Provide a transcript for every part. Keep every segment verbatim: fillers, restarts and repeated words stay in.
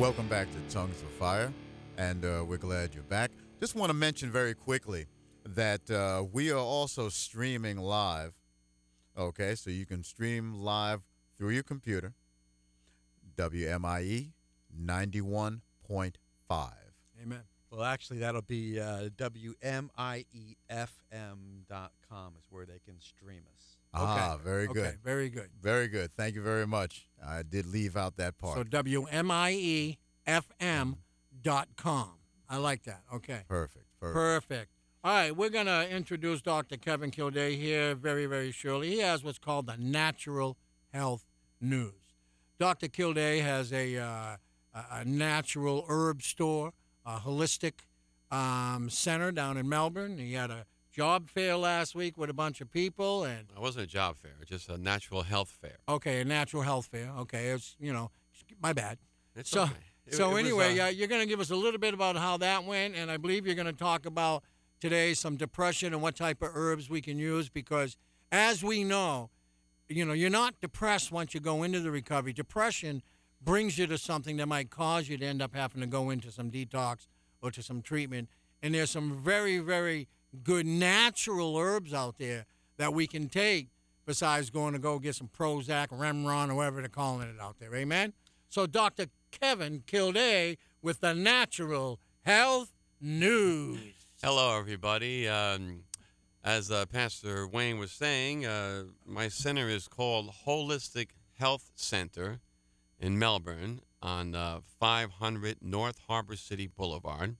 Welcome back to Tongues of Fire, and uh, we're glad you're back. Just want to mention very quickly that uh, we are also streaming live. Okay, so you can stream live through your computer, W M I E ninety-one point five. Amen. Well, actually, that'll be uh, W M I E F M dot com is where they can stream us. Ah, Okay. very Okay, good. very good. Very good. Thank you very much. I did leave out that part. So W M I E F M dot com. I like that. Okay. Perfect. Perfect. Perfect. All right, we're going to introduce Doctor Kevin Kilday here very, very shortly. He has what's called the Natural Health News. Doctor Kilday has a, uh, a a natural herb store, a holistic um, center down in Melbourne. He had a job fair last week with a bunch of people, and It wasn't a job fair, just a natural health fair. okay, a natural health fair. Okay, it's you know, my bad. It's so, okay. It- so it was, anyway, uh, uh, you're going to give us a little bit about how that went, and I believe you're going to talk about today some depression and what type of herbs we can use because, as we know, you know, you're not depressed once you go into the recovery. Depression brings you to something that might cause you to end up having to go into some detox or to some treatment. And there's some very, very good natural herbs out there that we can take besides going to go get some Prozac, Remron, or whatever they're calling it out there. Amen? So Doctor Kevin Kilday with the Natural Health News. Hello, everybody. Um, as uh, Pastor Wayne was saying, uh, my center is called Holistic Health Center in Melbourne on uh, five hundred North Harbor City Boulevard.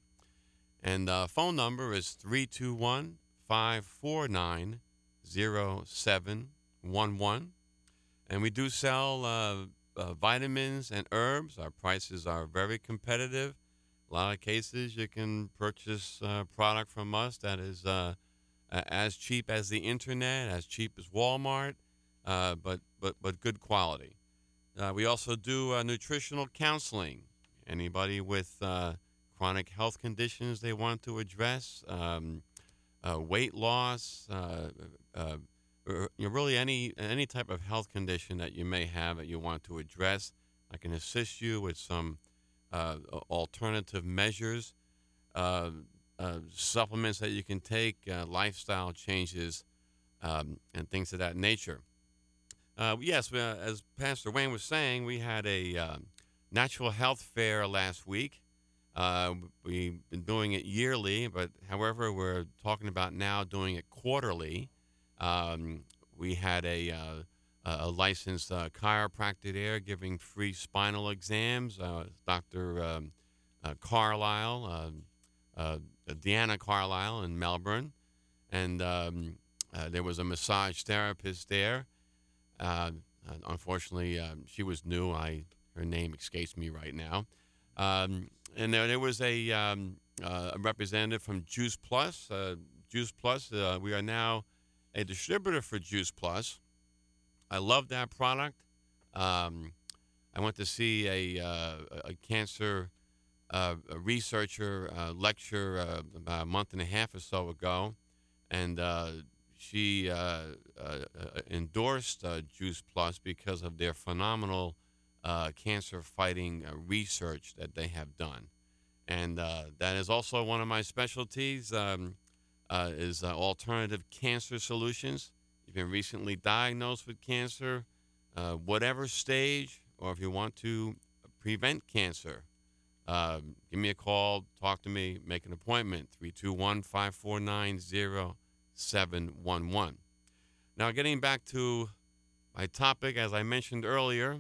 And the uh, phone number is three two one, five four nine, zero seven one one. And we do sell uh, uh, vitamins and herbs. Our prices are very competitive. A lot of cases you can purchase uh, product from us that is uh, a- as cheap as the internet, as cheap as Walmart, uh, but, but, but good quality. Uh, we also do uh, nutritional counseling. Anybody with uh, chronic health conditions they want to address, um, uh, weight loss, uh, uh, or, you know, really any any type of health condition that you may have that you want to address, I can assist you with some uh, alternative measures, uh, uh, supplements that you can take, uh, lifestyle changes, um, and things of that nature. Uh, yes, we, uh, as Pastor Wayne was saying, we had a uh, natural health fair last week. Uh, we've been doing it yearly, but however, we're talking about now doing it quarterly. Um, we had a, uh, a licensed uh, chiropractor there giving free spinal exams. Uh, Doctor Um, uh, Carlisle, uh, uh, Deanna Carlisle in Melbourne, and um, uh, there was a massage therapist there. Uh, unfortunately, um, she was new. I her name escapes me right now. Um, and there, there was a, um, uh, a representative from Juice Plus. Uh, Juice Plus, uh, we are now a distributor for Juice Plus. I love that product. Um, I went to see a, uh, a cancer uh, a researcher uh, lecture uh, about a month and a half or so ago, and uh, she uh, uh, endorsed uh, Juice Plus because of their phenomenal uh, cancer-fighting uh, research that they have done. And uh, that is also one of my specialties, um, uh, is uh, alternative cancer solutions. You've been recently diagnosed with cancer, uh, whatever stage, or if you want to prevent cancer, uh, give me a call, talk to me, make an appointment, three two one, five four nine, zero seven one one. Now, getting back to my topic, as I mentioned earlier,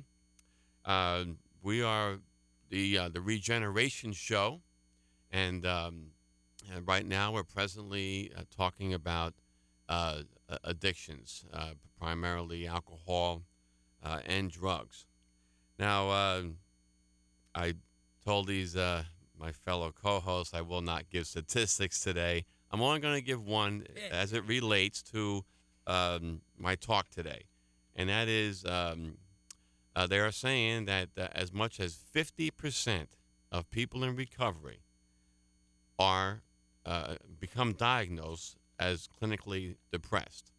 uh, we are the uh, the Regeneration Show, and, um, and right now we're presently uh, talking about uh, addictions, uh, primarily alcohol uh, and drugs. Now, uh, I told these uh, my fellow co-hosts I will not give statistics today. I'm only going to give one as it relates to um, my talk today, and that is um, uh, they are saying that uh, as much as fifty percent of people in recovery are uh, become diagnosed as clinically depressed.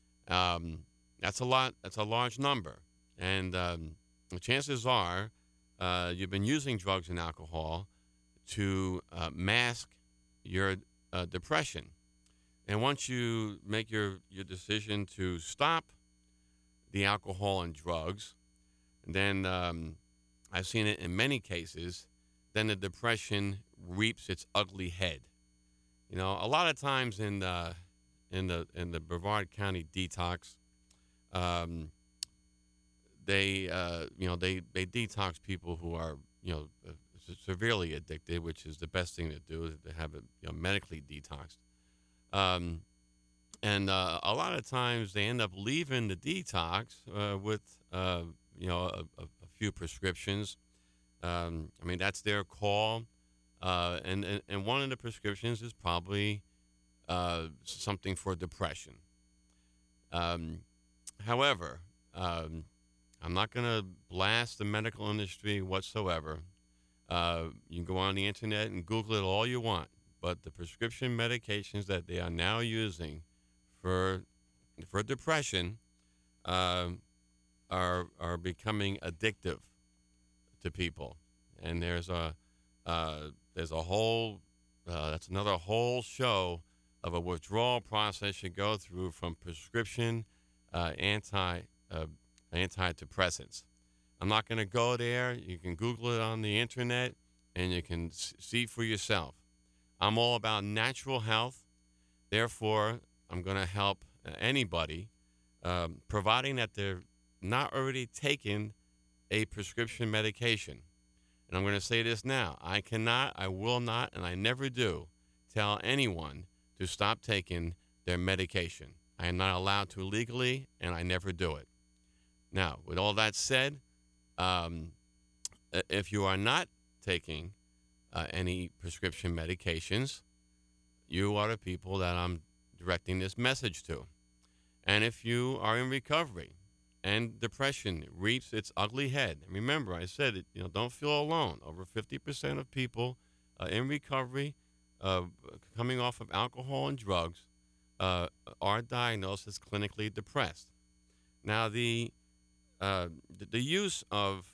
Um, that's a lot. That's a large number, and um, the chances are uh, you've been using drugs and alcohol to uh, mask your uh, depression. And once you make your, your decision to stop the alcohol and drugs, then um, I've seen it in many cases, then the depression reaps its ugly head. You know, a lot of times in the, in the, in the Brevard County detox, um, they, uh, you know, they, they detox people who are, you know, uh, severely addicted, which is the best thing to do, is to have it, you know, medically detoxed. Um, and uh, a lot of times they end up leaving the detox uh, with, uh, you know, a, a, a few prescriptions. Um, I mean, that's their call. Uh, and, and, and one of the prescriptions is probably uh, something for depression. Um, however, um, I'm not going to blast the medical industry whatsoever. Uh, you can go on the internet and Google it all you want, but the prescription medications that they are now using for for depression uh, are are becoming addictive to people, and there's a uh, there's a whole uh, that's another whole show of a withdrawal process you go through from prescription uh, anti uh, antidepressants. I'm not going to go there. You can Google it on the internet, and you can s- see for yourself. I'm all about natural health. Therefore, I'm going to help uh, anybody, um, providing that they're not already taking a prescription medication. And I'm going to say this now. I cannot, I will not, and I never do tell anyone to stop taking their medication. I am not allowed to legally, and I never do it. Now, with all that said, um, if you are not taking uh, any prescription medications, you are the people that I'm directing this message to. And if you are in recovery and depression reaps its ugly head, and remember, I said, it, you know, don't feel alone. Over fifty percent of people uh, in recovery, uh, coming off of alcohol and drugs, uh, are diagnosed as clinically depressed. Now, the uh, the, the use of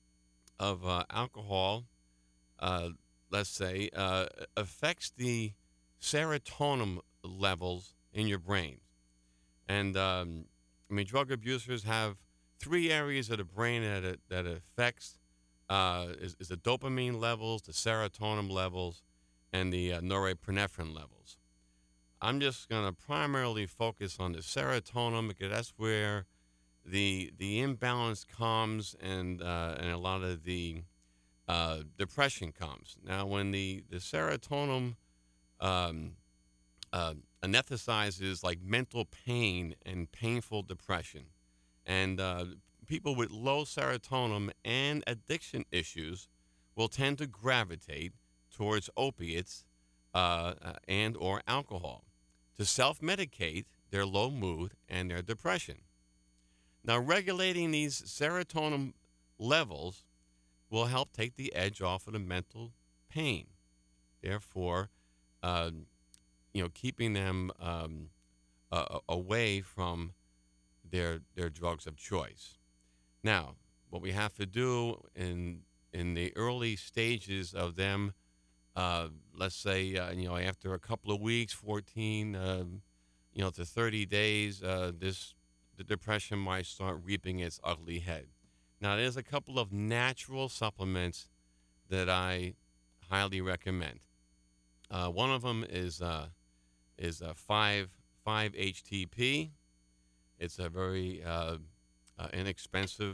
of uh, alcohol, uh, let's say, uh, affects the serotonin levels in your brain. And um, I mean, drug abusers have three areas of the brain that it, that it affects: uh, is, is the dopamine levels, the serotonin levels, and the uh, norepinephrine levels. I'm just going to primarily focus on the serotonin because that's where the the imbalance comes, and uh, and a lot of the uh, depression comes. Now, when the the serotonin um, uh, anesthetizes like mental pain and painful depression, and uh, people with low serotonin and addiction issues will tend to gravitate towards opiates uh, uh, and or alcohol to self-medicate their low mood and their depression. Now, regulating these serotonin levels will help take the edge off of the mental pain. Therefore, uh, you know, keeping them um, uh, away from their their drugs of choice. Now, what we have to do in in the early stages of them, uh, let's say, uh, you know, after a couple of weeks, fourteen, uh, you know, to thirty days, uh, this the depression might start reaping its ugly head. Now, there's a couple of natural supplements that I highly recommend. Uh, one of them is uh, is a five five H T P. It's a very uh, uh, inexpensive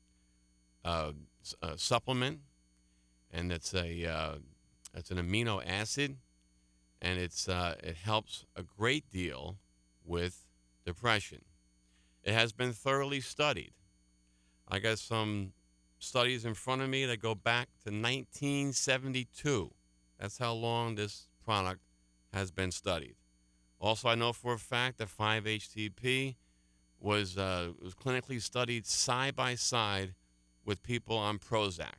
uh, s- uh, supplement, and it's a uh, it's an amino acid, and it's uh, it helps a great deal with depression. It has been thoroughly studied. I got some studies in front of me that go back to nineteen seventy-two. That's how long this product has been studied. Also, I know for a fact that five H T P was uh, was clinically studied side by side with people on Prozac.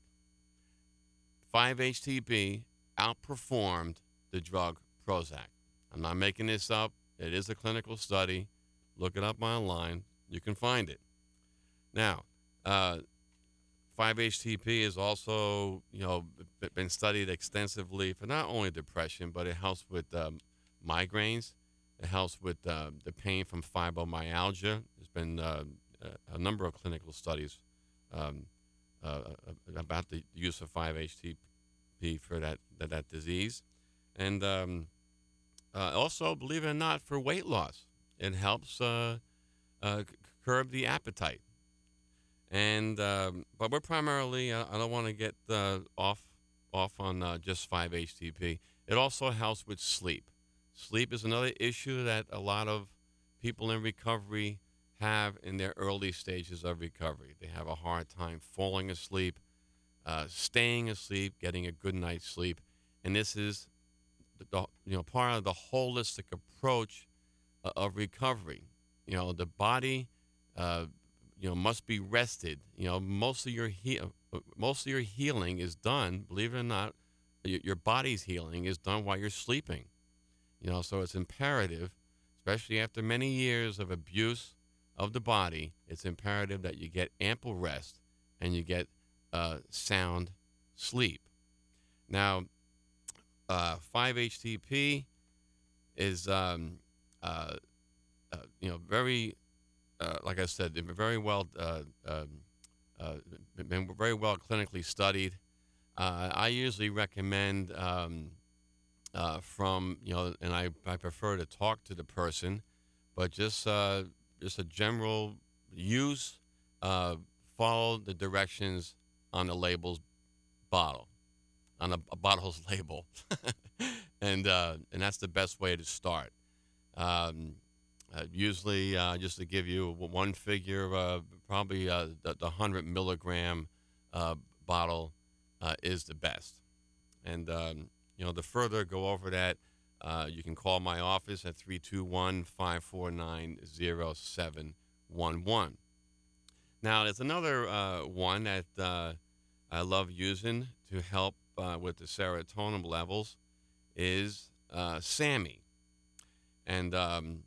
five H T P outperformed the drug Prozac. I'm not making this up. It is a clinical study. Look it up online. You can find it. Now, uh, five H T P is also, you know, b- been studied extensively for not only depression, but it helps with um, migraines. It helps with uh, the pain from fibromyalgia. There's been uh, a, a number of clinical studies um, uh, about the use of five H T P for that that, that disease, and um, uh, also, believe it or not, for weight loss. It helps uh, uh, c- curb the appetite. And um, but we're primarily, uh, I don't want to get uh, off off on uh, just five H T P. It also helps with sleep. Sleep is another issue that a lot of people in recovery have in their early stages of recovery. They have a hard time falling asleep, uh, staying asleep, getting a good night's sleep, and this is the, the you know part of the holistic approach uh, of recovery. You know, the body. Uh, you know, must be rested. You know, most of your he- uh, most of your healing is done. Believe it or not, your, your body's healing is done while you're sleeping. You know, so it's imperative, especially after many years of abuse of the body, it's imperative that you get ample rest and you get uh, sound sleep. Now, uh, five H T P is, um, uh, uh, you know, very uh, like I said, they've been very well, uh, um, uh, been very well clinically studied. Uh, I usually recommend um, uh, from you know, and I, I prefer to talk to the person, but just uh, just a general use. Uh, follow the directions on the label's bottle, on a, a bottle's label, and uh, and that's the best way to start. Um, Uh, usually, uh, just to give you one figure, uh, probably uh, the, the one hundred milligram uh, bottle uh, is the best. And, um, you know, the further go over that, uh, you can call my office at three two one, five four nine, zero seven one one. Now, there's another uh, one that uh, I love using to help uh, with the serotonin levels is uh, SAMI. And, um,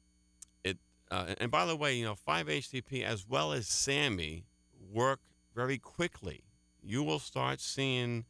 Uh, and by the way, you know, five H T P as well as SAMI work very quickly. You will start seeing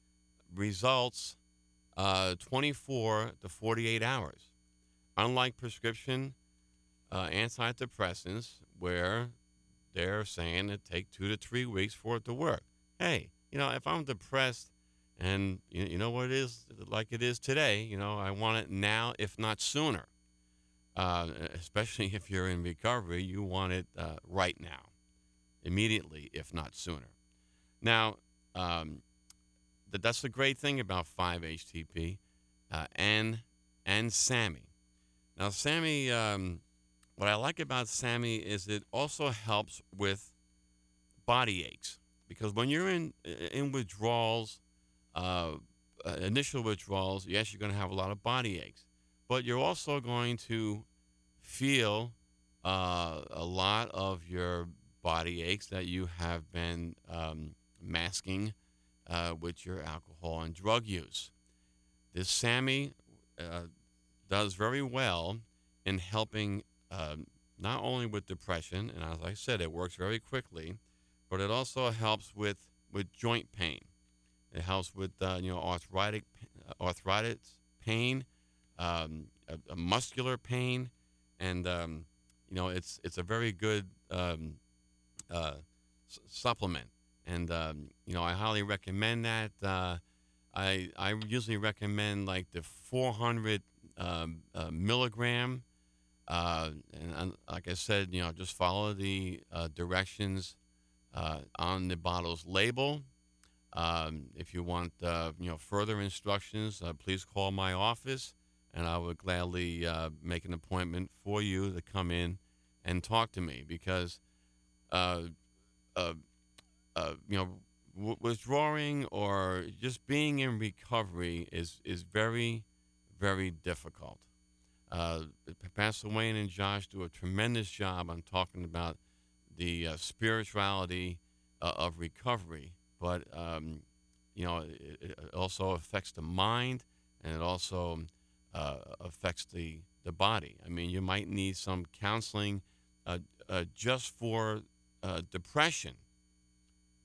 results uh, twenty-four to forty-eight hours. Unlike prescription uh, antidepressants, where they're saying it take two to three weeks for it to work. Hey, you know, if I'm depressed and you, you know what it is, like it is today, you know, I want it now, if not sooner. Uh, especially if you're in recovery, you want it uh, right now, immediately, if not sooner. Now, um, th- that's the great thing about five H T P uh, and and SAMI. Now, SAMI, um, what I like about SAMI is it also helps with body aches, because when you're in in withdrawals, uh, uh, initial withdrawals, yes, you're going to have a lot of body aches, but you're also going to feel uh, a lot of your body aches that you have been um, masking uh, with your alcohol and drug use. This SAMI uh, does very well in helping um, not only with depression, and as I said, it works very quickly, but it also helps with, with joint pain. It helps with uh, you know arthritic arthritis pain, um, a, a muscular pain, and um, you know it's it's a very good um, uh, s- supplement. And um, you know I highly recommend that. Uh, I I usually recommend like the four hundred um, uh, milligram. Uh, and, and like I said, you know, just follow the uh, directions uh, on the bottle's label. Um, if you want, uh, you know, further instructions, uh, please call my office, and I would gladly uh, make an appointment for you to come in and talk to me, because, uh, uh, uh, you know, w- withdrawing or just being in recovery is is very, very difficult. Uh, Pastor Wayne and Josh do a tremendous job on talking about the uh, spirituality uh, of recovery, but um, you know it, it also affects the mind, and it also uh, affects the the body. I mean, you might need some counseling uh, uh, just for uh, depression,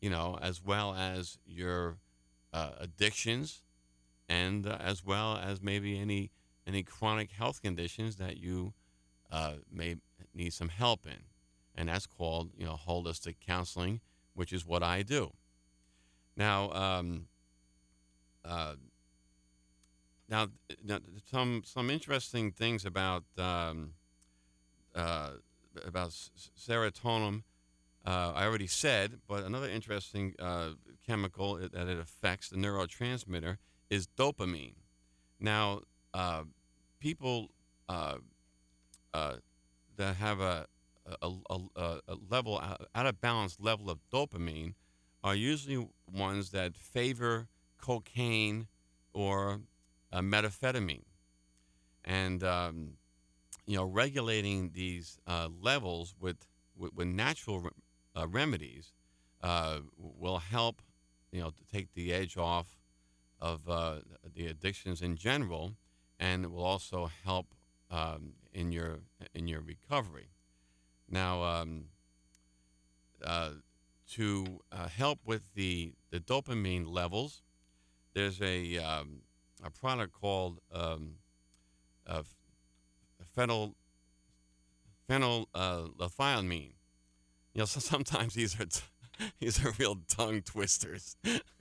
you know, as well as your uh, addictions, and uh, as well as maybe any any chronic health conditions that you uh, may need some help in, and that's called, you know, holistic counseling, which is what I do. Now, um, uh, now, now, some some interesting things about um, uh, about s- serotonin. Uh, I already said, but another interesting uh, chemical i- that it affects, the neurotransmitter, is dopamine. Now, uh, people uh, uh, that have a a, a, a a level out out of balance level of dopamine are usually ones that favor cocaine or uh, methamphetamine, and um, you know, regulating these uh, levels with with, with natural re- uh, remedies uh, will help, you know, to take the edge off of uh, the addictions in general, and it will also help um, in your in your recovery. Now, um, uh, to uh, help with the the dopamine levels, there's a um, a product called um, uh, phenyl phenylethylamine. You know, so sometimes these are t- these are real tongue twisters,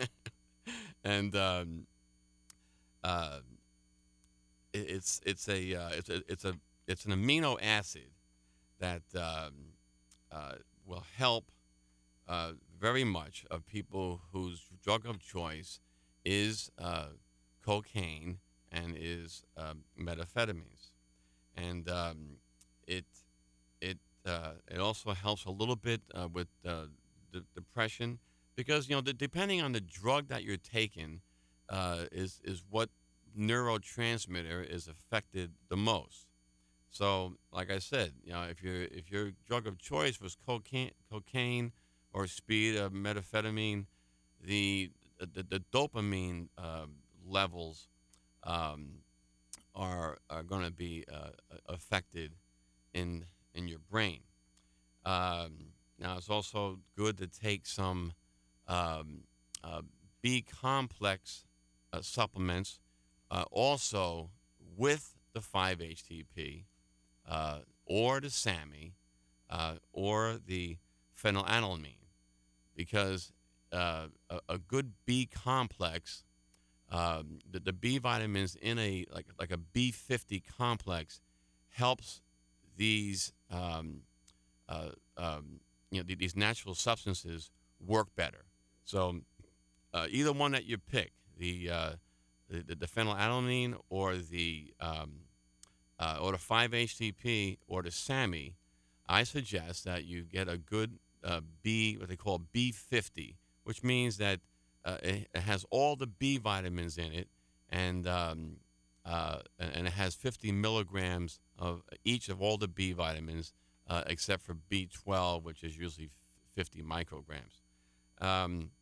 and um, uh, it, it's it's a uh, it's a it's a it's an amino acid that um, uh, will help uh, very much of people whose drug of choice is uh, cocaine and is um, methamphetamines, and um, it it uh, it also helps a little bit uh, with uh, d- depression, because, you know, the, depending on the drug that you're taking uh, is is what neurotransmitter is affected the most. So, like I said, you know, if your if your drug of choice was cocaine, cocaine or speed, or methamphetamine, the the, the dopamine um, levels um, are are going to be uh, affected in in your brain. Um, Now, it's also good to take some um, uh, B complex uh, supplements, uh, also with the five H T P, uh, or the SAMI, uh, or the phenylalanine, because uh, a, a good B complex, um, the, the B vitamins in a like like a B fifty complex, helps these um, uh, um, you know, th- these natural substances work better. So uh, either one that you pick, the uh, the, the phenylalanine or the um, uh, or the five H T P or the SAMI, I suggest that you get a good uh, B, what they call B fifty, which means that uh, it, it has all the B vitamins in it, and um, uh, and and it has fifty milligrams of each of all the B vitamins, uh, except for B twelve, which is usually f- fifty micrograms. Um,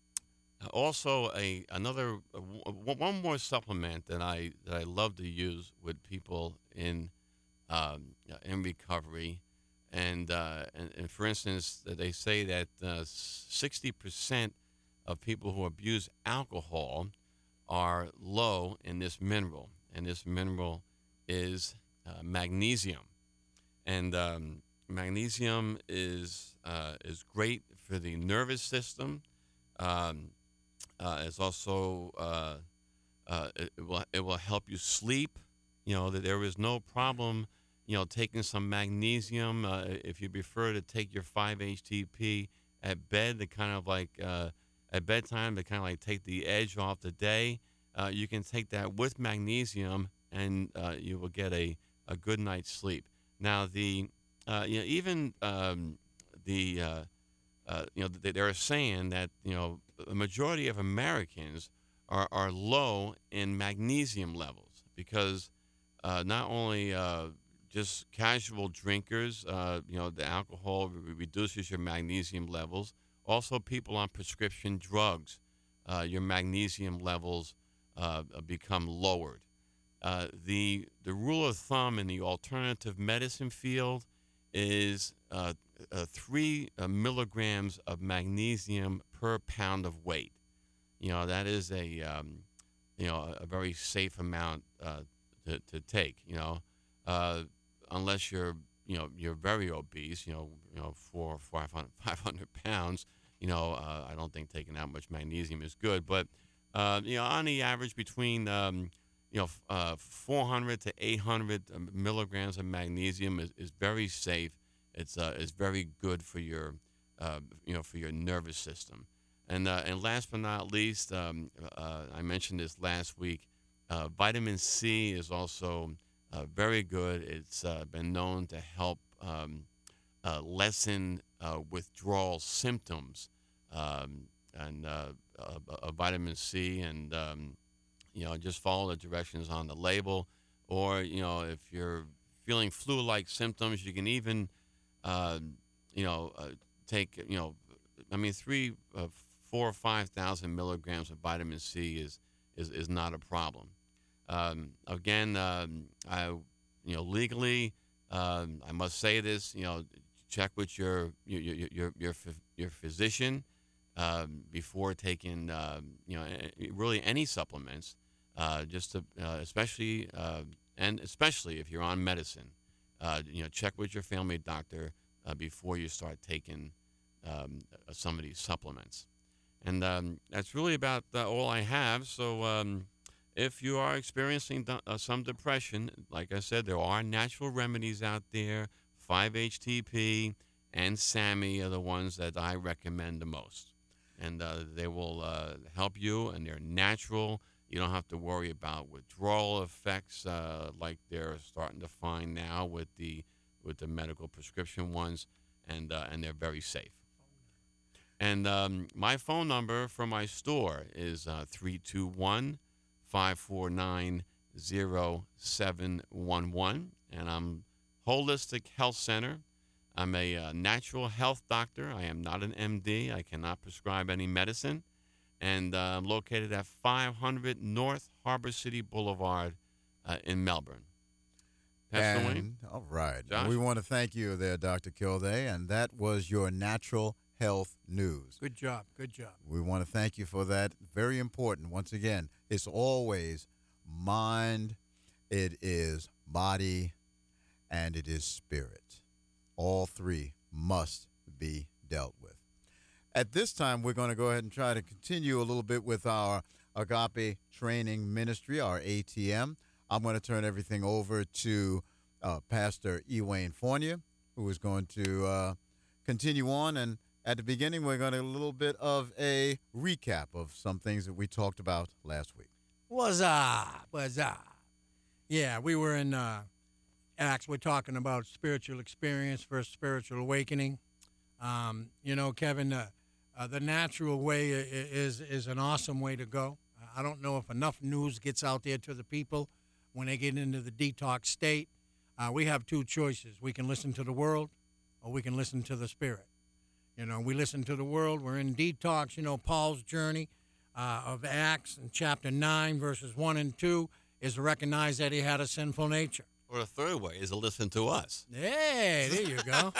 Also, a another uh, w- one more supplement that I that I love to use with people in um, uh, in recovery, and, uh, and and for instance, that they say that uh, sixty percent of people who abuse alcohol are low in this mineral, and this mineral is uh, magnesium, and um, magnesium is uh, is great for the nervous system. Um, uh, it's also uh, uh, it, it will it will help you sleep. You know that there is no problem. You know, taking some magnesium. Uh, if you prefer to take your five H T P at bed, to kind of like uh, at bedtime, to kind of like take the edge off the day, uh, you can take that with magnesium, and uh, you will get a, a good night's sleep. Now, the uh, you know, even um, the uh, uh, you know, they, they're saying that, you know, the majority of Americans are, are low in magnesium levels because uh, not only uh, just casual drinkers, uh, you know, the alcohol re- reduces your magnesium levels. Also, people on prescription drugs, uh, your magnesium levels uh, become lowered. Uh, the the rule of thumb in the alternative medicine field is uh, uh, three uh, milligrams of magnesium per pound of weight. You know, that is a, um, you know, a, a very safe amount uh, to, to take, you know, uh, unless you're, you know, you're very obese, you know, you know, four, five hundred, five hundred pounds, you know, uh, I don't think taking that much magnesium is good. But, uh, you know, on the average between, um, you know, uh, four hundred to eight hundred milligrams of magnesium is, is very safe. It's, uh, it's very good for your, uh, you know, for your nervous system. And, uh, and last but not least, um, uh, I mentioned this last week, uh, vitamin C is also uh, very good. It's uh, been known to help um, uh, lessen uh, withdrawal symptoms um, and uh, uh, uh, vitamin C. And, um, you know, just follow the directions on the label. Or, you know, if you're feeling flu-like symptoms, you can even, uh, you know, uh, take, you know, I mean, three, uh, four or five thousand milligrams of vitamin C is is, is not a problem. Um, again, um, I you know legally, um, I must say this. You know, check with your your your your your, your physician um, before taking um, you know really any supplements. Uh, just to, uh, especially uh, and especially if you're on medicine, uh, you know, check with your family doctor uh, before you start taking um, some of these supplements. And um, that's really about uh, all I have. So um, if you are experiencing th- uh, some depression, like I said, there are natural remedies out there. five H T P and SAMe are the ones that I recommend the most. And uh, they will uh, help you, and they're natural. You don't have to worry about withdrawal effects uh, like they're starting to find now with the with the medical prescription ones, and uh, and they're very safe. And um, my phone number for my store is uh, three two one, five four nine, zero seven one one. And I'm Holistic Health Center. I'm a uh, natural health doctor. I am not an M D. I cannot prescribe any medicine. And uh, I'm located at five hundred North Harbor City Boulevard uh, in Melbourne. Pastor Wayne? And, all right. Josh? We want to thank you there, Doctor Kilday. And that was your natural health news. Good job. Good job. We want to thank you for that. Very important. Once again, it's always mind, it is body, and it is spirit. All three must be dealt with. At this time, we're going to go ahead and try to continue a little bit with our Agape Training Ministry, our A T M. I'm going to turn everything over to uh, Pastor Ewain Fournier, who is going to uh, continue on. And at the beginning, we're going to a little bit of a recap of some things that we talked about last week. What's up? What's up? Yeah, we were in uh, Acts. We're talking about spiritual experience versus spiritual awakening. Um, you know, Kevin, uh, uh, the natural way is is an awesome way to go. I don't know if enough news gets out there to the people when they get into the detox state. Uh, we have two choices. We can listen to the world, or we can listen to the Spirit. You know, we listen to the world. We're in detox. You know, Paul's journey uh, of Acts in chapter nine, verses one and two, is to recognize that he had a sinful nature. Or the third way is to listen to us. Hey, there you go.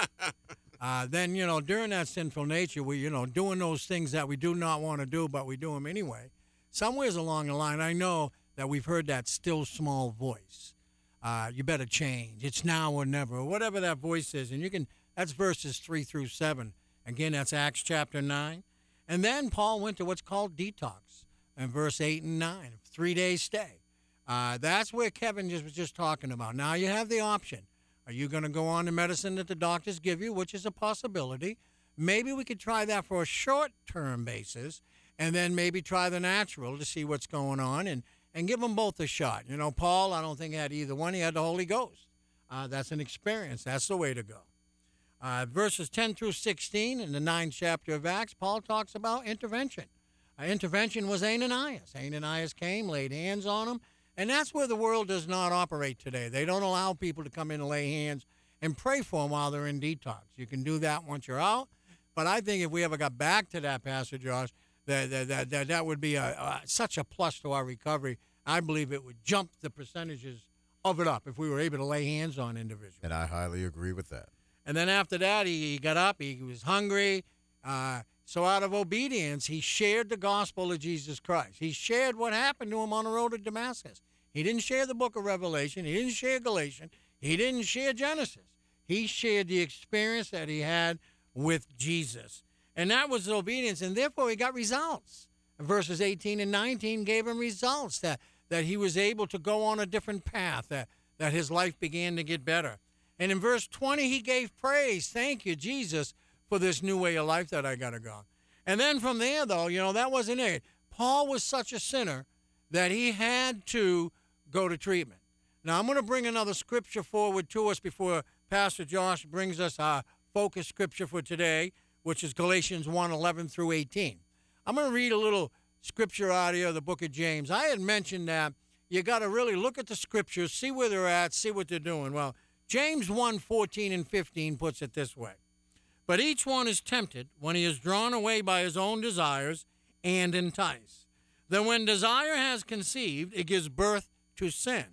uh, then, you know, during that sinful nature, we, you know, doing those things that we do not want to do, but we do them anyway. Somewheres along the line, I know that we've heard that still small voice. Uh, you better change. It's now or never, or whatever that voice is. And you can, that's verses three through seven. Again, that's Acts chapter nine. And then Paul went to what's called detox in verse eight and nine, three days stay. Uh, that's where Kevin just was just talking about. Now you have the option. Are you going to go on the medicine that the doctors give you, which is a possibility? Maybe we could try that for a short-term basis, and then maybe try the natural to see what's going on, and, and give them both a shot. You know, Paul, I don't think had either one. He had the Holy Ghost. Uh, that's an experience. That's the way to go. Uh, verses ten through sixteen in the ninth chapter of Acts, Paul talks about intervention. Uh, intervention was Ananias. Ananias came, laid hands on him, and that's where the world does not operate today. They don't allow people to come in and lay hands and pray for them while they're in detox. You can do that once you're out, but I think if we ever got back to that, Pastor Josh, that that that, that, that would be a, a, such a plus to our recovery. I believe it would jump the percentages of it up if we were able to lay hands on individuals. And I highly agree with that. And then after that, he, he got up. He was hungry. Uh, So out of obedience, he shared the gospel of Jesus Christ. He shared what happened to him on the road to Damascus. He didn't share the book of Revelation. He didn't share Galatians. He didn't share Genesis. He shared the experience that he had with Jesus. And that was obedience, and therefore he got results. Verses eighteen and nineteen gave him results, that, that he was able to go on a different path, that, that his life began to get better. And in verse twenty, he gave praise. Thank you, Jesus, for this new way of life that I got to go. And then from there, though, you know, that wasn't it. Paul was such a sinner that he had to go to treatment. Now, I'm going to bring another scripture forward to us before Pastor Josh brings us our focus scripture for today, which is Galatians one, eleven through eighteen. I'm going to read a little scripture out here of the book of James. I had mentioned that you got to really look at the scriptures, see where they're at, see what they're doing. Well, James one, fourteen and fifteen puts it this way. But each one is tempted when he is drawn away by his own desires and enticed. Then when desire has conceived, it gives birth to sin.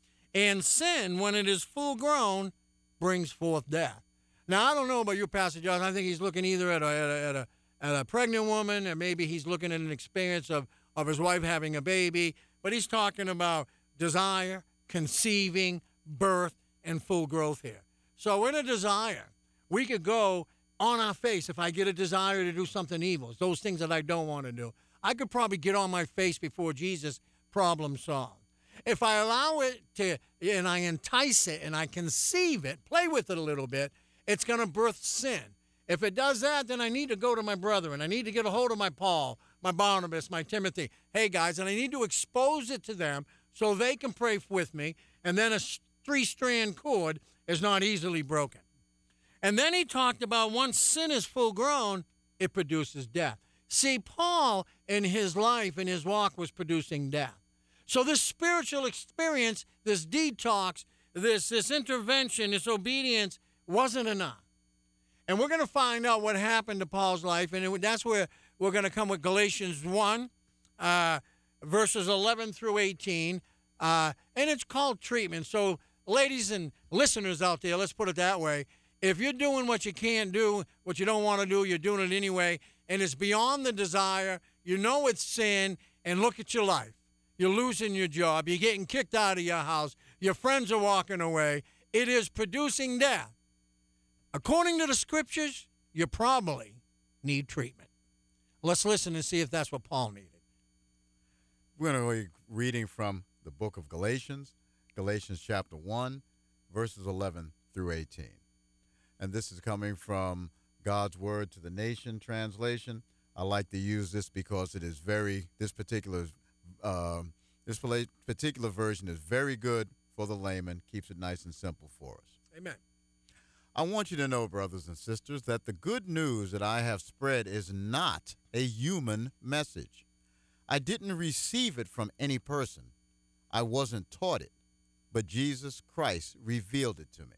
And sin, when it is full grown, brings forth death. Now, I don't know about you, Pastor Josh. I think he's looking either at a, at a, at a, at a pregnant woman, or maybe he's looking at an experience of, of his wife having a baby. But he's talking about desire, conceiving, birth, and full growth here. So in a desire, we could go on our face. If I get a desire to do something evil, those things that I don't want to do, I could probably get on my face before Jesus, problem solved. If I allow it to, and I entice it, and I conceive it, play with it a little bit, it's going to birth sin. If it does that, then I need to go to my brethren. I need to get a hold of my Paul, my Barnabas, my Timothy. Hey, guys, and I need to expose it to them so they can pray with me, and then a three-strand cord is not easily broken. And then he talked about once sin is full grown, it produces death. See, Paul in his life, in his walk, was producing death. So this spiritual experience, this detox, this, this intervention, this obedience wasn't enough. And we're going to find out what happened to Paul's life, and it, that's where we're going to come with Galatians one, uh, verses eleven through eighteen, uh, and it's called treatment. So ladies and listeners out there, let's put it that way. If you're doing what you can't do, what you don't want to do, you're doing it anyway, and it's beyond the desire, you know it's sin, and look at your life. You're losing your job. You're getting kicked out of your house. Your friends are walking away. It is producing death. According to the scriptures, you probably need treatment. Let's listen and see if that's what Paul needed. We're going to be reading from the book of Galatians, Galatians chapter one, verses eleven through eighteen. And this is coming from God's Word to the Nation translation. I like to use this because it is very, this particular uh, this particular version is very good for the layman, keeps it nice and simple for us. Amen. I want you to know, brothers and sisters, that the good news that I have spread is not a human message. I didn't receive it from any person. I wasn't taught it, but Jesus Christ revealed it to me.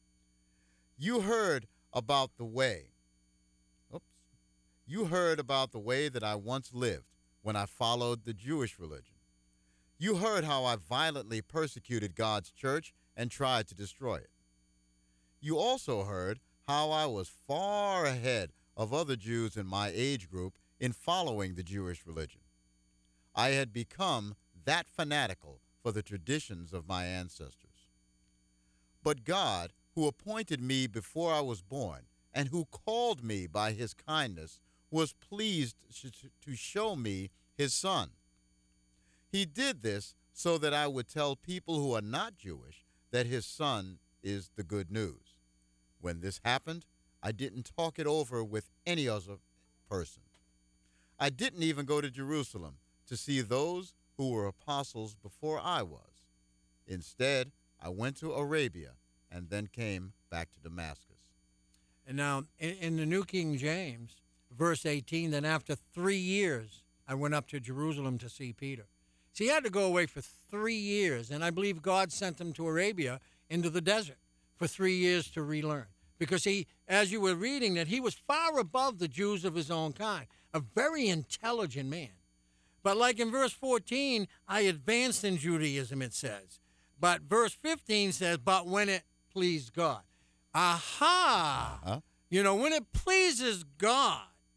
You heard about the way. Oops. You heard about the way that I once lived when I followed the Jewish religion. You heard how I violently persecuted God's church and tried to destroy it. You also heard how I was far ahead of other Jews in my age group in following the Jewish religion. I had become that fanatical for the traditions of my ancestors. But God, who appointed me before I was born and who called me by his kindness, was pleased to show me his Son. He did this so that I would tell people who are not Jewish that his Son is the good news. When this happened, I didn't talk it over with any other person. I didn't even go to Jerusalem to see those who were apostles before I was. Instead, I went to Arabia and then came back to Damascus. And now, in, in the New King James, verse eighteen, then after three years, I went up to Jerusalem to see Peter. See, he had to go away for three years, and I believe God sent him to Arabia into the desert for three years to relearn. Because he, as you were reading, that he was far above the Jews of his own kind, a very intelligent man. But like in verse fourteen, I advanced in Judaism, it says. But verse fifteen says, but when it pleased God. Aha! Huh? You know, when it pleases God,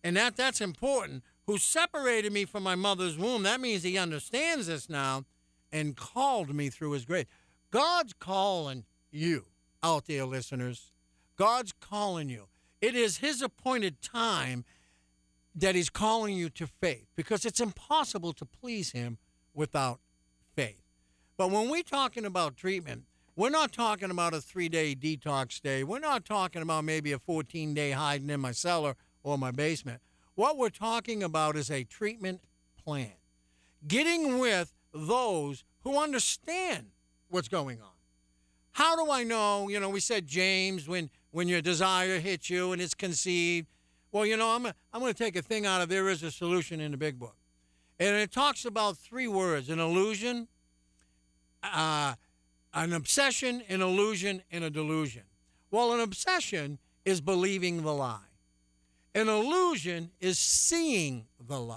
and that that's important, who separated me from my mother's womb. That means he understands this now and called me through his grace. God's calling you out there, listeners. God's calling you. It is his appointed time that he's calling you to faith, because it's impossible to please him without faith. But when we're talking about treatment, we're not talking about a three-day detox day. We're not talking about maybe a fourteen-day hiding in my cellar or my basement. What we're talking about is a treatment plan. Getting with those who understand what's going on. How do I know? You know, we said, James, when, when your desire hits you and it's conceived. Well, you know, I'm, I'm going to take a thing out of There Is a Solution in the Big Book. And it talks about three words: an illusion, uh, an obsession, an illusion, and a delusion. Well, an obsession is believing the lie. An illusion is seeing the lie.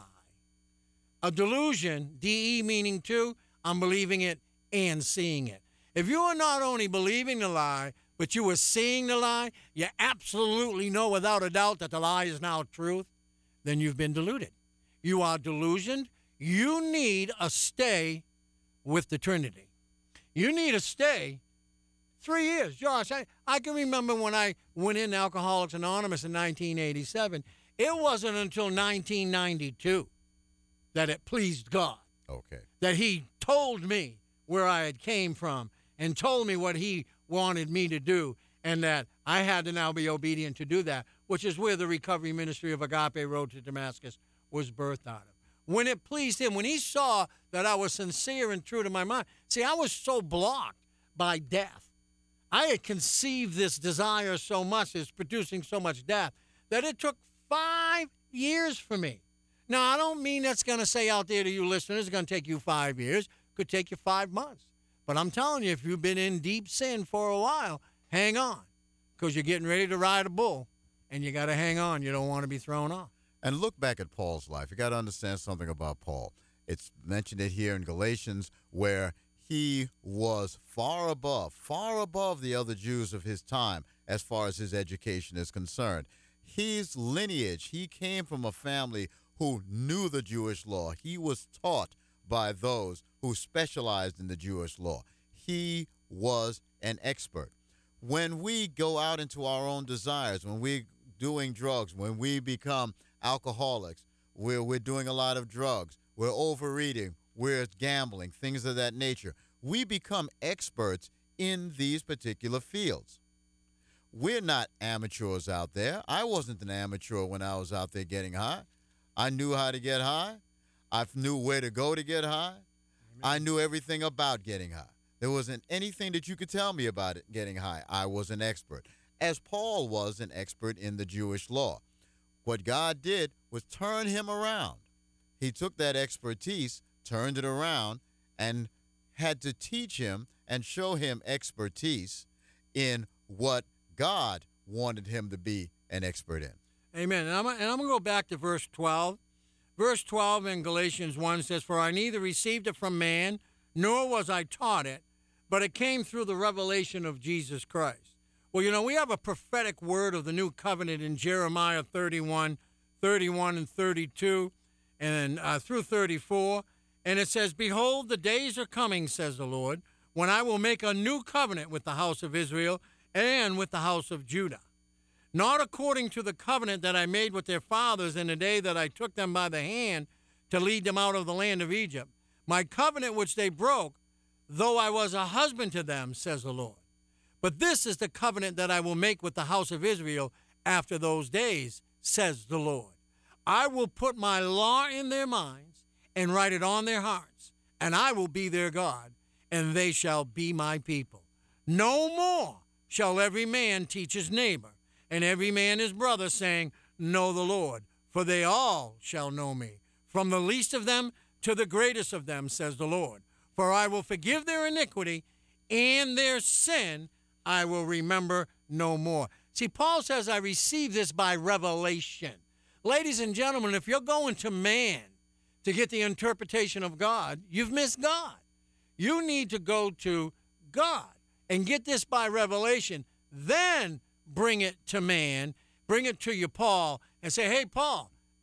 A delusion, D E meaning two, I'm believing it and seeing it. If you are not only believing the lie, but you are seeing the lie, you absolutely know without a doubt that the lie is now truth, then you've been deluded. You are delusioned. You need a stay with the Trinity. You need a stay three years. Josh, I, I can remember when I went in Alcoholics Anonymous in nineteen eighty-seven. It wasn't until nineteen ninety-two that it pleased God. Okay. That he told me where I had came from and told me what he wanted me to do, and that I had to now be obedient to do that, which is where the recovery ministry of Agape Road to Damascus was birthed out of. When it pleased him, when he saw that I was sincere and true to my mind. See, I was so blocked by death. I had conceived this desire so much, it's producing so much death, that it took five years for me. Now, I don't mean that's going to say out there to you listeners, it's going to take you five years. It could take you five months. But I'm telling you, if you've been in deep sin for a while, hang on, because you're getting ready to ride a bull, and you got to hang on. You don't want to be thrown off. And look back at Paul's life. You got to understand something about Paul. It's mentioned it here in Galatians, where he was far above, far above the other Jews of his time as far as his education is concerned. His lineage, he came from a family who knew the Jewish law. He was taught by those who specialized in the Jewish law. He was an expert. When we go out into our own desires, when we're doing drugs, when we become alcoholics, we're, we're doing a lot of drugs, we're overeating, we're gambling, things of that nature, we become experts in these particular fields. We're not amateurs out there. I wasn't an amateur when I was out there getting high. I knew how to get high. I knew where to go to get high. Amen. I knew everything about getting high. There wasn't anything that you could tell me about it getting high. I was an expert, as Paul was an expert in the Jewish law. What God did was turn him around. He took that expertise, turned it around, and had to teach him and show him expertise in what God wanted him to be an expert in. Amen. And I'm, and I'm going to go back to verse twelve. Verse twelve in Galatians one says, "For I neither received it from man, nor was I taught it, but it came through the revelation of Jesus Christ." Well, you know, we have a prophetic word of the new covenant in Jeremiah thirty-one, thirty-one and thirty-two, and uh, through thirty-four. And it says, "Behold, the days are coming, says the Lord, when I will make a new covenant with the house of Israel and with the house of Judah. Not according to the covenant that I made with their fathers in the day that I took them by the hand to lead them out of the land of Egypt. My covenant which they broke, though I was a husband to them, says the Lord. But this is the covenant that I will make with the house of Israel after those days, says the Lord. I will put my law in their minds and write it on their hearts, and I will be their God, and they shall be my people. No more shall every man teach his neighbor, and every man his brother, saying, Know the Lord, for they all shall know me, from the least of them to the greatest of them, says the Lord. For I will forgive their iniquity, and their sin I will remember no more." See, Paul says, I received this by revelation. Ladies and gentlemen, if you're going to man to get the interpretation of God, you've missed God. You need to go to God and get this by revelation. Then bring it to man, bring it to you, Paul, and say, "Hey, Paul,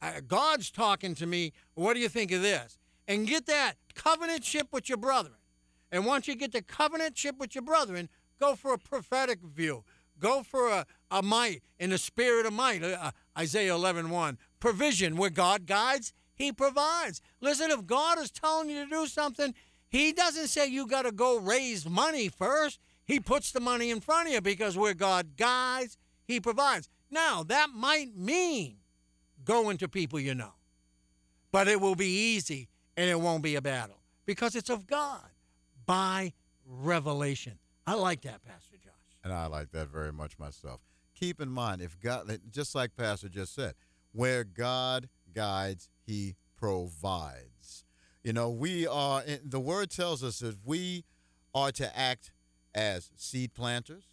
I, God's talking to me. What do you think of this? And get that covenantship with your brethren. And once you get the covenantship with your brethren, go for a prophetic view. Go for a, a might in the spirit of might. Uh, Isaiah eleven one. Provision, where God guides, he provides. Listen, if God is telling you to do something, he doesn't say you got to go raise money first. He puts the money in front of you because where God guides, he provides. Now, that might mean going to people you know. But it will be easy and it won't be a battle because it's of God by revelation. I like that, Pastor Josh. And I like that very much myself. Keep in mind, if God, just like Pastor just said, where God guides, he provides. You know, we are, the word tells us that we are to act as seed planters,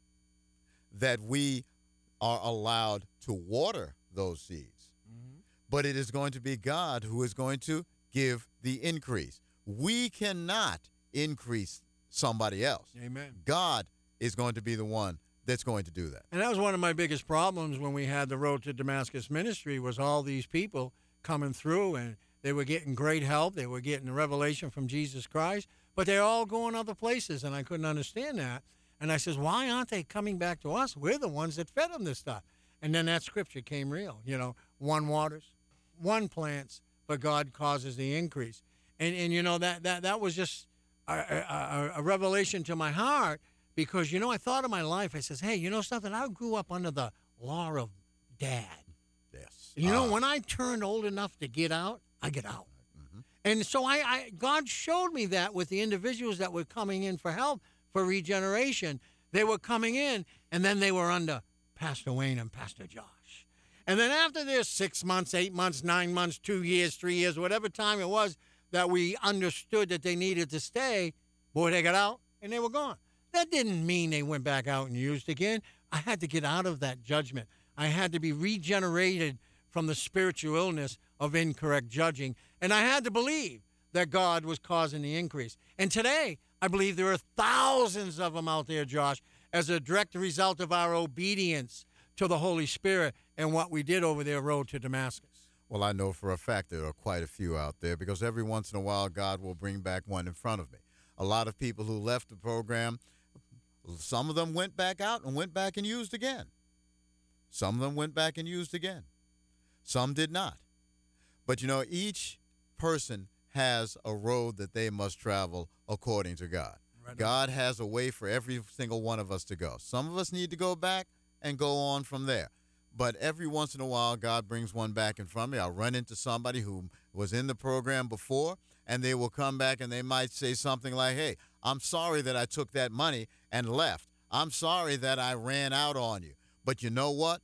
that we are allowed to water those seeds. Mm-hmm. But it is going to be God who is going to give the increase. We cannot increase somebody else. Amen. God is going to be the one that's going to do that. And that was one of my biggest problems when we had the Road to Damascus ministry was all these people coming through and they were getting great help. They were getting the revelation from Jesus Christ, but they're all going other places, and I couldn't understand that. And I says, why aren't they coming back to us? We're the ones that fed them this stuff. And then that scripture came real. You know, one waters, one plants, but God causes the increase. And, and you know, that, that, that was just a, a, a revelation to my heart because, you know, I thought of my life. I says, hey, you know something? I grew up under the law of dad. Yes. And you know, uh, when I turned old enough to get out, I get out. Mm-hmm. And so I, I, God showed me that with the individuals that were coming in for help, for regeneration. They were coming in, and then they were under Pastor Wayne and Pastor Josh. And then after this, six months, eight months, nine months, two years, three years, whatever time it was that we understood that they needed to stay, boy, they got out, and they were gone. That didn't mean they went back out and used again. I had to get out of that judgment. I had to be regenerated from the spiritual illness of incorrect judging. And I had to believe that God was causing the increase. And today, I believe there are thousands of them out there, Josh, as a direct result of our obedience to the Holy Spirit and what we did over their road to Damascus. Well, I know for a fact there are quite a few out there because every once in a while God will bring back one in front of me. A lot of people who left the program, some of them went back out and went back and used again. Some of them went back and used again. Some did not. But, you know, each person has a road that they must travel according to God. Right. God has a way for every single one of us to go. Some of us need to go back and go on from there. But every once in a while, God brings one back in front of me. I'll run into somebody who was in the program before, and they will come back and they might say something like, hey, I'm sorry that I took that money and left. I'm sorry that I ran out on you. But you know what?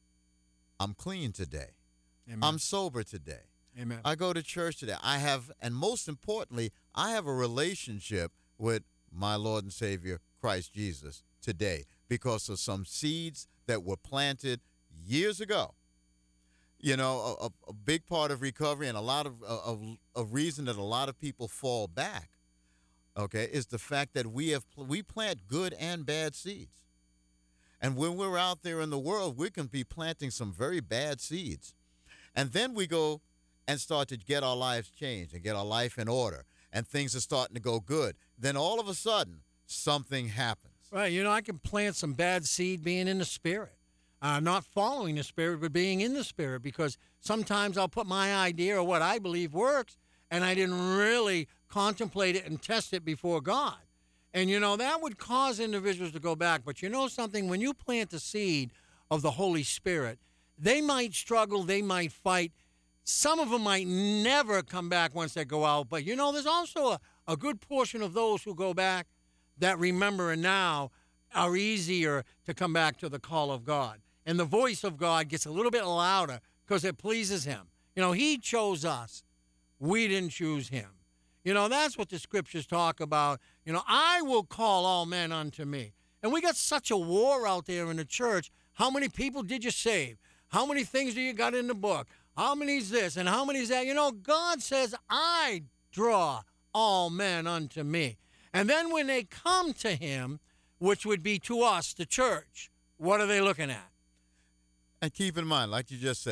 I'm clean today. Amen. I'm sober today. Amen. I go to church today. I have, and most importantly, I have a relationship with my Lord and Savior, Christ Jesus, today because of some seeds that were planted years ago. You know, a, a big part of recovery and a lot of a, a reason that a lot of people fall back, okay, is the fact that we have we plant good and bad seeds. And when we're out there in the world, we can be planting some very bad seeds. And then we go and start to get our lives changed and get our life in order, and things are starting to go good. Then all of a sudden, something happens. Right. You know, I can plant some bad seed being in the Spirit. Uh, not following the Spirit, but being in the Spirit, because sometimes I'll put my idea or what I believe works, and I didn't really contemplate it and test it before God. And, you know, that would cause individuals to go back. But you know something? When you plant the seed of the Holy Spirit, they might struggle, they might fight. Some of them might never come back once they go out. But, you know, there's also a, a good portion of those who go back that remember and now are easier to come back to the call of God. And the voice of God gets a little bit louder because it pleases him. You know, he chose us. We didn't choose him. You know, that's what the scriptures talk about. You know, I will call all men unto me. And we got such a war out there in the church. How many people did you save? How many things do you got in the book? How many is this and how many is that? You know, God says, I draw all men unto me. And then when they come to him, which would be to us, the church, what are they looking at? And keep in mind, like you just said,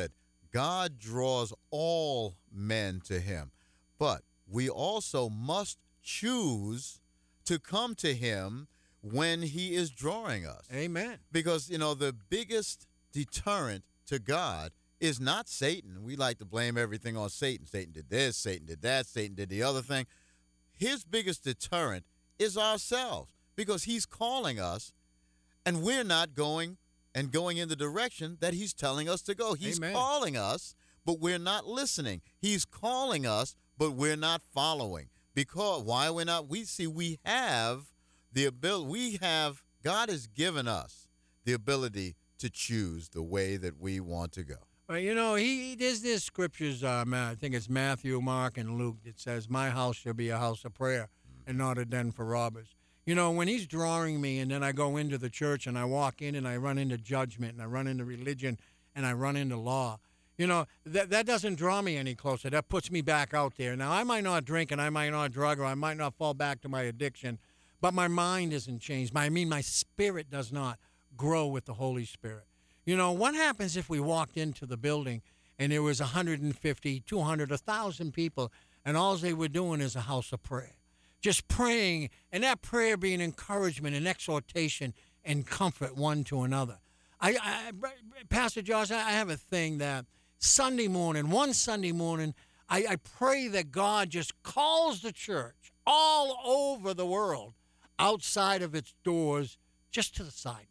God draws all men to him, but we also must choose to come to him when he is drawing us. Amen. Because, you know, the biggest deterrent to God is not Satan. We like to blame everything on Satan. Satan did this, Satan did that, Satan did the other thing. His biggest deterrent is ourselves, because he's calling us and we're not going and going in the direction that he's telling us to go. He's Amen. calling us, but we're not listening. He's calling us, but we're not following. Because why we're not? We see we have the ability. We have God has given us the ability to choose the way that we want to go. Well, you know, he there's this scriptures. Uh, Ma- I think it's Matthew, Mark, and Luke that says, "My house shall be a house of prayer, and not a den for robbers." You know, when he's drawing me, and then I go into the church, and I walk in, and I run into judgment, and I run into religion, and I run into law. You know, that that doesn't draw me any closer. That puts me back out there. Now, I might not drink, and I might not drug, or I might not fall back to my addiction, but my mind isn't changed. My, I mean, my spirit does not grow with the Holy Spirit. You know, what happens if we walked into the building and there was one hundred fifty, two hundred, one thousand people, and all they were doing is a house of prayer? Just praying, and that prayer being encouragement and exhortation and comfort one to another. I, I Pastor Josh, I have a thing that Sunday morning, one Sunday morning, I, I pray that God just calls the church all over the world outside of its doors just to the sidewalk.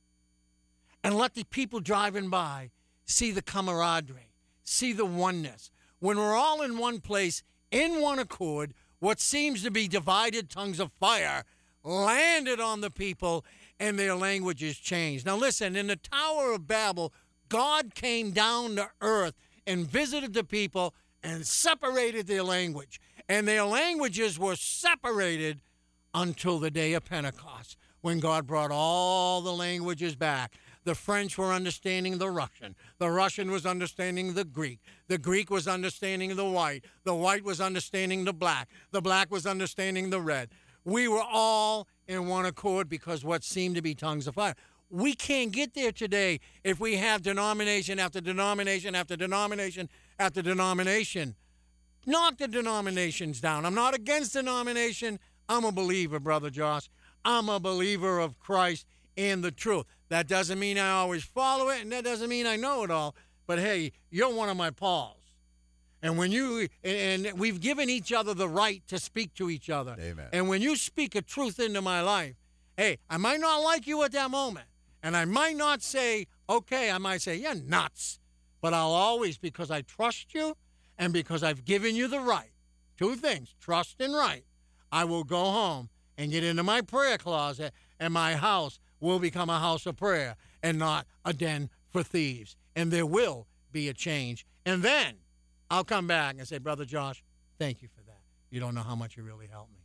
And let the people driving by see the camaraderie, see the oneness. When we're all in one place, in one accord, what seems to be divided tongues of fire landed on the people, and their languages changed. Now listen, in the Tower of Babel, God came down to earth and visited the people and separated their language. And their languages were separated until the day of Pentecost, when God brought all the languages back. The French were understanding the Russian. The Russian was understanding the Greek. The Greek was understanding the white. The white was understanding the black. The black was understanding the red. We were all in one accord because what seemed to be tongues of fire. We can't get there today if we have denomination after denomination after denomination after denomination. Knock the denominations down. I'm not against denomination. I'm a believer, Brother Josh. I'm a believer of Christ and the truth. That doesn't mean I always follow it, and that doesn't mean I know it all. But hey, you're one of my Pauls. And when you and we've given each other the right to speak to each other. Amen. And when you speak a truth into my life, hey, I might not like you at that moment. And I might not say, okay, I might say, you're nuts. But I'll always, because I trust you and because I've given you the right, two things, trust and right, I will go home and get into my prayer closet, and my house will become a house of prayer and not a den for thieves. And there will be a change. And then I'll come back and say, Brother Josh, thank you for that. You don't know how much you really helped me.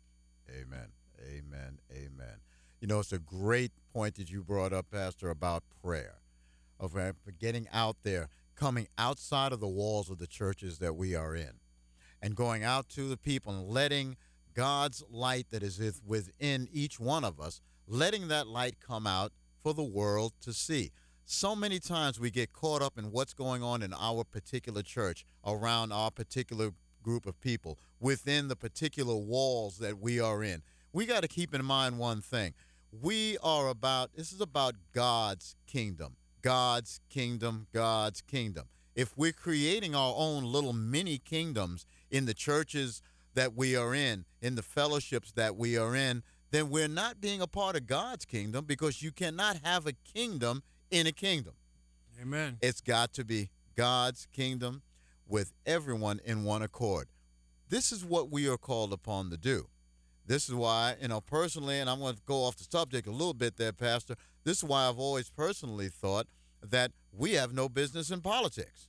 Amen. Amen. Amen. You know, it's a great point that you brought up, Pastor, about prayer, of uh, getting out there, coming outside of the walls of the churches that we are in, and going out to the people and letting God's light that is within each one of us, letting that light come out for the world to see. So many times we get caught up in what's going on in our particular church, around our particular group of people, within the particular walls that we are in. We got to keep in mind one thing. We are about, this is about God's kingdom, God's kingdom, God's kingdom. If we're creating our own little mini kingdoms in the churches that we are in, in the fellowships that we are in, then we're not being a part of God's kingdom, because you cannot have a kingdom in a kingdom. Amen. It's got to be God's kingdom with everyone in one accord. This is what we are called upon to do. This is why, you know, personally, and I'm going to go off the subject a little bit there, Pastor, this is why I've always personally thought that we have no business in politics.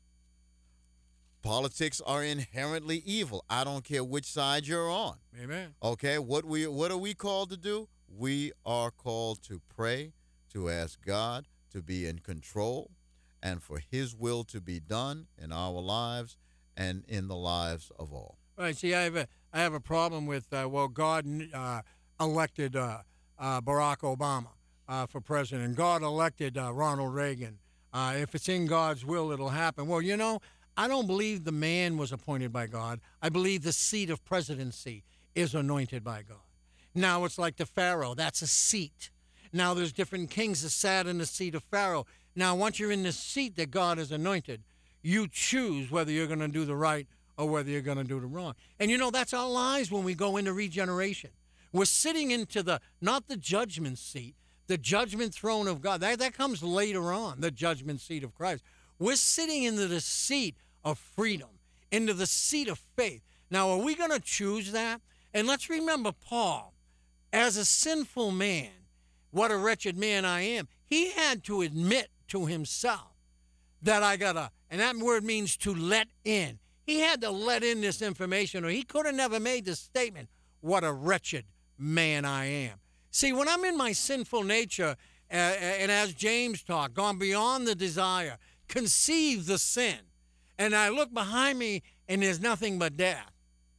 Politics are inherently evil. I don't care which side you're on. Amen. Okay, what we what are we called to do? We are called to pray, to ask God to be in control, and for his will to be done in our lives and in the lives of all. Right. See, I have a I have a problem with uh, well, God uh, elected uh, uh, Barack Obama uh, for president. God elected uh, Ronald Reagan Uh, if it's in God's will, it'll happen. Well, you know, I don't believe the man was appointed by God. I believe the seat of presidency is anointed by God. Now it's like the Pharaoh. That's a seat. Now there's different kings that sat in the seat of Pharaoh. Now once you're in the seat that God has anointed, you choose whether you're going to do the right or whether you're going to do the wrong. And you know, that's our lives when we go into regeneration. We're sitting into the, not the judgment seat, the judgment throne of God. That, that comes later on, the judgment seat of Christ. We're sitting into the seat of freedom, into the seat of faith. Now, are we going to choose that? And let's remember Paul, as a sinful man, what a wretched man I am. He had to admit to himself that I got to, and that word means to let in. He had to let in this information, or he could have never made the statement, what a wretched man I am. See, when I'm in my sinful nature, uh, and as James taught, gone beyond the desire, conceive the sin, and I look behind me and there's nothing but death,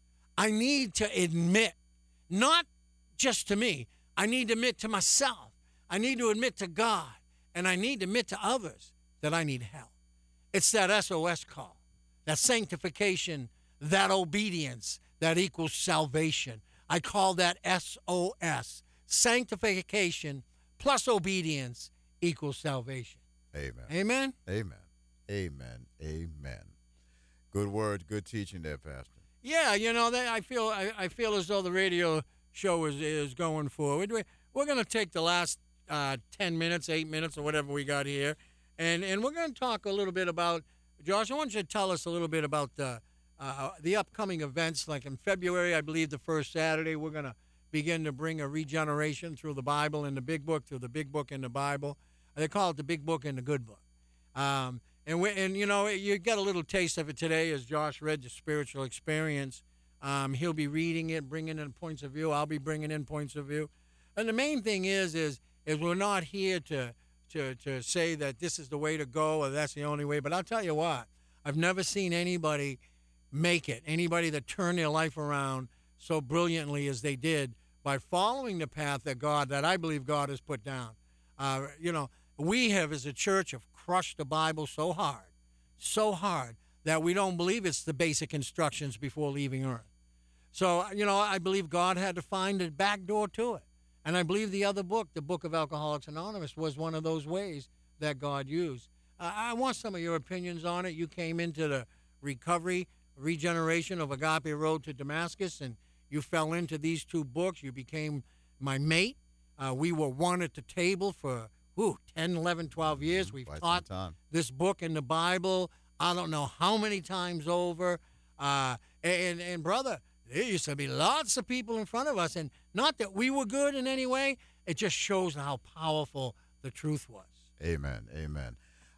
I need to admit, not just to me, I need to admit to myself, I need to admit to God, and I need to admit to others that I need help. It's that S O S call, that sanctification, that obedience, that equals salvation. I call that S O S. Sanctification plus obedience equals salvation. Amen. Amen? Amen. Amen. Amen. Good word, good teaching there, Pastor. Yeah, you know, that I feel I, I feel as though the radio show is, is going forward. We, we're going to take the last uh, ten minutes, eight minutes, or whatever we got here, and, and we're going to talk a little bit about, Josh, I want you to tell us a little bit about the, uh, the upcoming events. Like in February, I believe the first Saturday, we're going to begin to bring a regeneration through the Bible and the Big Book, through the Big Book and the Bible. They call it the Big Book and the Good Book. Um, and, we, and, you know, you got a little taste of it today as Josh read the spiritual experience. Um, he'll be reading it, bringing in points of view. I'll be bringing in points of view. And the main thing is, is, is we're not here to, to, to say that this is the way to go or that's the only way. But I'll tell you what, I've never seen anybody make it, anybody that turned their life around so brilliantly as they did by following the path that God, that I believe God has put down. Uh, you know, we have as a church have crushed the Bible so hard, so hard, that we don't believe it's the basic instructions before leaving earth. So, you know, I believe God had to find a back door to it. And I believe the other book, the Book of Alcoholics Anonymous, was one of those ways that God used. Uh, I want some of your opinions on it. You came into the recovery, regeneration of Agape Road to Damascus, and you fell into these two books. You became my mate. Uh, we were one at the table for, ooh, ten, eleven, twelve years. We've Quite taught some time. this book and the Bible, I don't know how many times over. Uh, and, and, brother, there used to be lots of people in front of us. And not that we were good in any way. It just shows how powerful the truth was. Amen. Amen.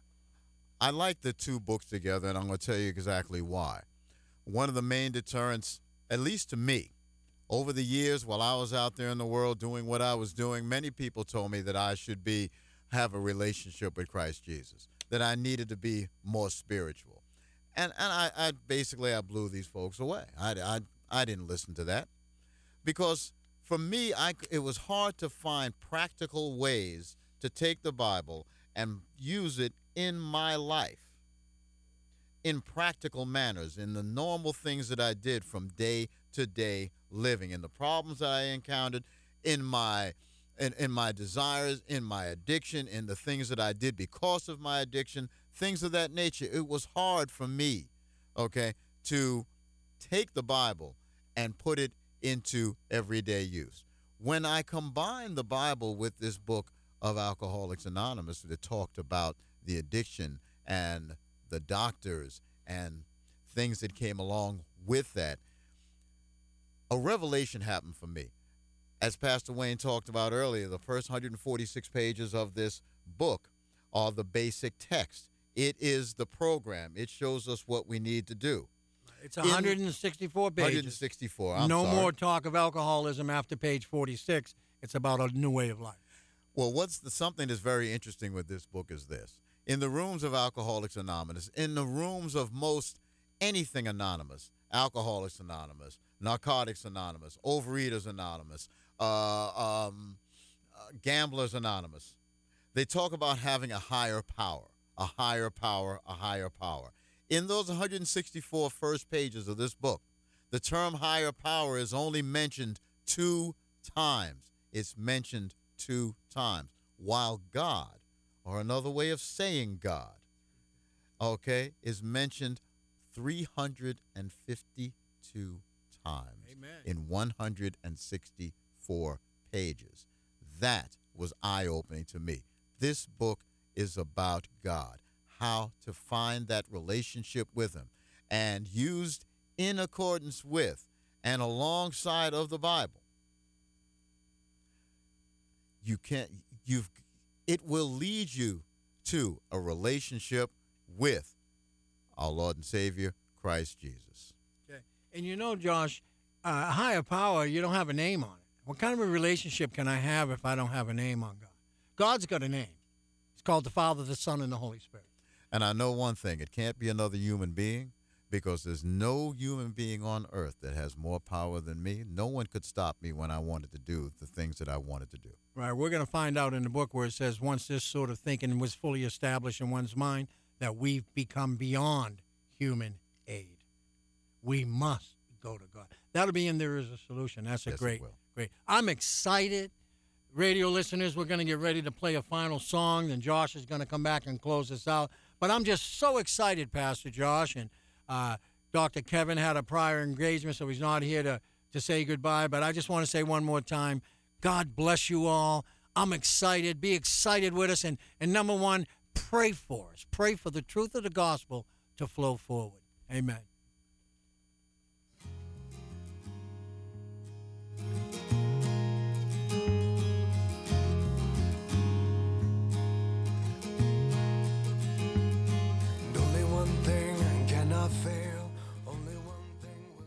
I like the two books together, and I'm going to tell you exactly why. One of the main deterrents, at least to me, over the years while I was out there in the world doing what I was doing, many people told me that I should be have a relationship with Christ Jesus, that I needed to be more spiritual. And and I, I basically I blew these folks away. I, I, I didn't listen to that because for me, I, it was hard to find practical ways to take the Bible and use it in my life, in practical manners, in the normal things that I did from day to day living, in the problems that I encountered, in my in, in my desires, in my addiction, in the things that I did because of my addiction, things of that nature. It was hard for me, okay, to take the Bible and put it into everyday use. When I combined the Bible with this book of Alcoholics Anonymous that talked about the addiction and the doctors and things that came along with that, a revelation happened for me. As Pastor Wayne talked about earlier, the first one hundred forty-six pages of this book are the basic text. It is the program. It shows us what we need to do. It's one hundred sixty-four pages. one hundred sixty-four. I'm no sorry. more talk of alcoholism after page forty-six. It's about a new way of life. Well, what's the, something that's very interesting with this book is this. In the rooms of Alcoholics Anonymous, in the rooms of most anything anonymous, Alcoholics Anonymous, Narcotics Anonymous, Overeaters Anonymous, uh, um, uh, Gamblers Anonymous, they talk about having a higher power, a higher power, a higher power. In those one hundred sixty-four first pages of this book, the term higher power is only mentioned two times. It's mentioned two times. While God, or another way of saying God, okay, is mentioned three hundred fifty-two times. Amen. In one hundred sixty-four pages. That was eye-opening to me. This book is about God, how to find that relationship with him, and used in accordance with and alongside of the Bible. You can't you've it will lead you to a relationship with our Lord and Savior, Christ Jesus. Okay. And you know, Josh, uh, higher power, you don't have a name on it. What kind of a relationship can I have if I don't have a name on God? God's got a name. It's called the Father, the Son, and the Holy Spirit. And I know one thing, it can't be another human being, because there's no human being on earth that has more power than me. No one could stop me when I wanted to do the things that I wanted to do. Right. We're going to find out in the book where it says once this sort of thinking was fully established in one's mind, that we've become beyond human aid. We must go to God. That'll be in There Is a Solution. That's a Yes, it great, will. great. I'm excited. Radio listeners, we're going to get ready to play a final song. Then Josh is going to come back and close us out. But I'm just so excited, Pastor Josh. And uh, Doctor Kevin had a prior engagement, so he's not here to, to say goodbye. But I just want to say one more time, God bless you all. I'm excited. Be excited with us. And, and number one, pray for us. Pray for the truth of the gospel to flow forward. Amen. And only one thing cannot fail. Only one thing will.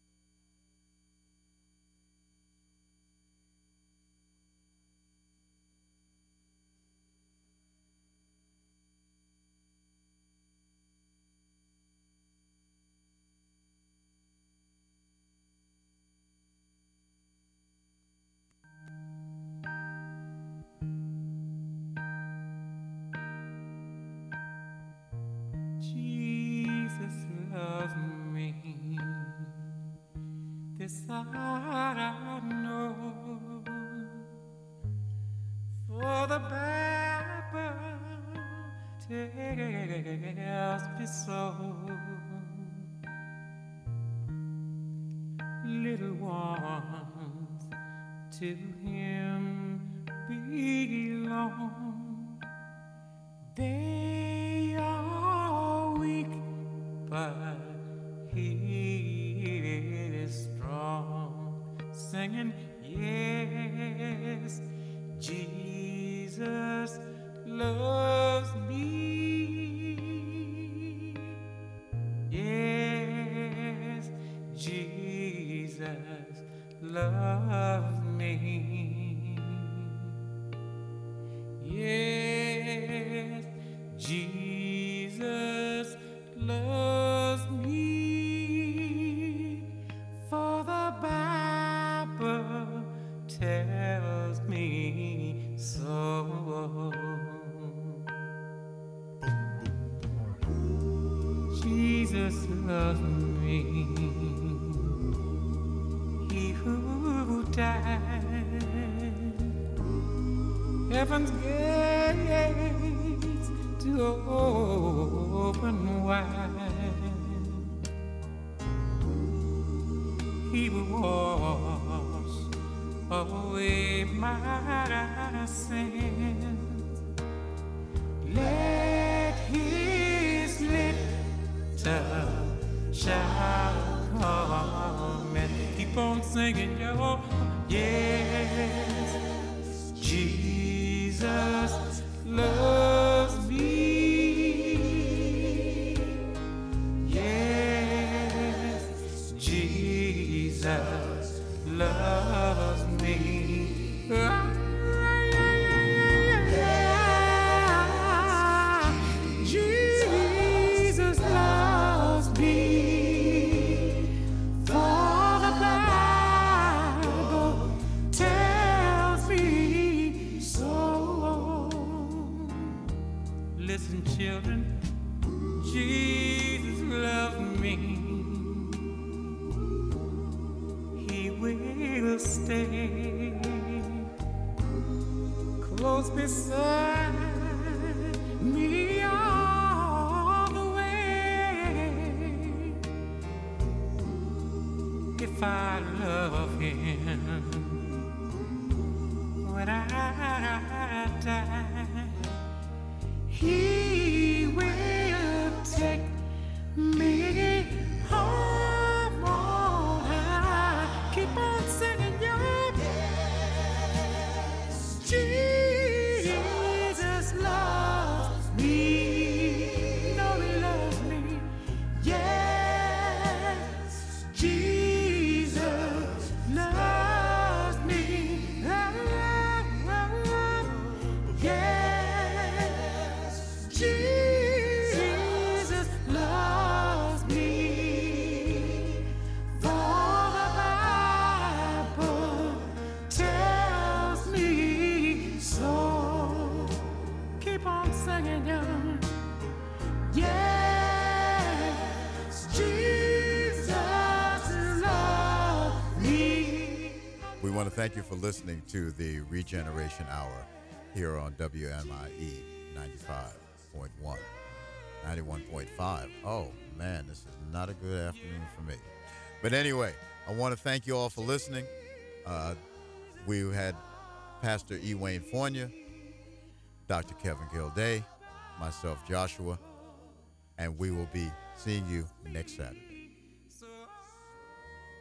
Jesus loves me. This I know. For the Bible tells me so. Little ones to him belong. They are weak, but he is strong. Singing, yes, Jesus loves me. Yes, Jesus loves me. Yes, Jesus loves me. For the Bible tells me so. Jesus loves me. He who died, heaven's gates to open wide. He will wash away my sins. Let his little child come and keep on singing, yo, yes, Jesus loves me. Yes, Jesus loves me. Jesus loves me. For the Bible tells me so. Listen, children. will stay close beside me all the way. If I love him when I die, he will take me home on high. Keep on singing your yes. Jesus loves me. No, he loves me. Yes, Jesus loves me. Oh, oh, oh. Yes, Jesus loves me. For the Bible tells me so. Keep on singing, young. Yes, Jesus loves me. We want to thank you for listening to the Regeneration Hour here on W M I E ninety-five point one. ninety-one point five. Oh, man, this is not a good afternoon for me. But anyway, I want to thank you all for listening. Uh, we had Pastor E. Wayne Fournier, Doctor Kevin Gilday, myself, Joshua, and we will be seeing you next Saturday.